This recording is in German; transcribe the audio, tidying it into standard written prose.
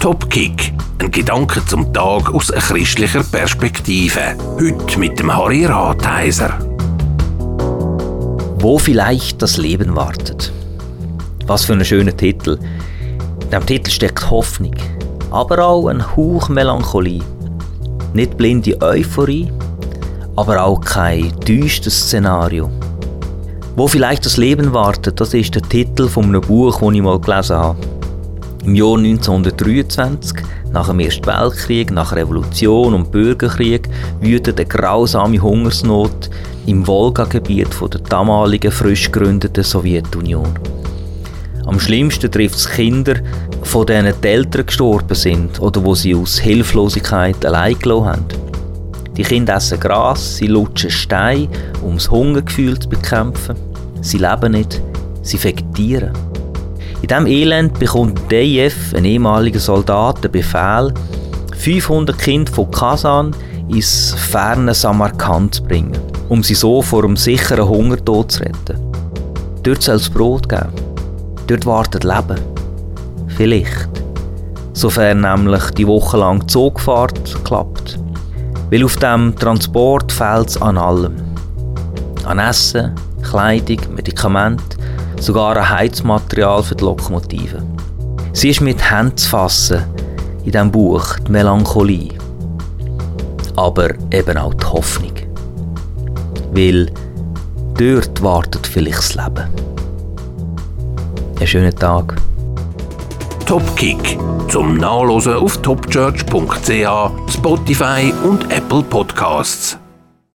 Topkick, ein Gedanke zum Tag aus christlicher Perspektive. Heute mit dem Harry Ratheiser. Wo vielleicht das Leben wartet. Was für ein schöner Titel. In diesem Titel steckt Hoffnung, aber auch ein Hauch Melancholie. Nicht blinde Euphorie, aber auch kein düsteres Szenario. Wo vielleicht das Leben wartet, das ist der Titel von einem Buch, das ich mal gelesen habe. Im Jahr 1923, nach dem Ersten Weltkrieg, nach Revolution und Bürgerkrieg, wütet eine grausame Hungersnot im Wolgagebiet der damaligen frisch gegründeten Sowjetunion. Am schlimmsten trifft es Kinder, von denen die Eltern gestorben sind oder wo sie aus Hilflosigkeit allein gelassen haben. Die Kinder essen Gras, sie lutschen Steine, um das Hungergefühl zu bekämpfen. Sie leben nicht, sie vegetieren. In diesem Elend bekommt Dejew, ein ehemaliger Soldat, den Befehl, 500 Kinder von Kasan ins ferne Samarkand zu bringen, um sie so vor einem sicheren Hungertod zu retten. Dort soll es Brot geben. Dort wartet Leben. Vielleicht. Sofern nämlich die wochenlange Zugfahrt klappt. Weil auf diesem Transport fehlt es an allem. An Essen, Kleidung, Medikamente, sogar ein Heizmaterial für die Lokomotive. Sie ist mit Händen zu fassen in diesem Buch, die Melancholie. Aber eben auch die Hoffnung. Weil dort wartet vielleicht das Leben. Einen schönen Tag. Topkick zum Nachlesen auf topchurch.ch, Spotify und Apple Podcasts.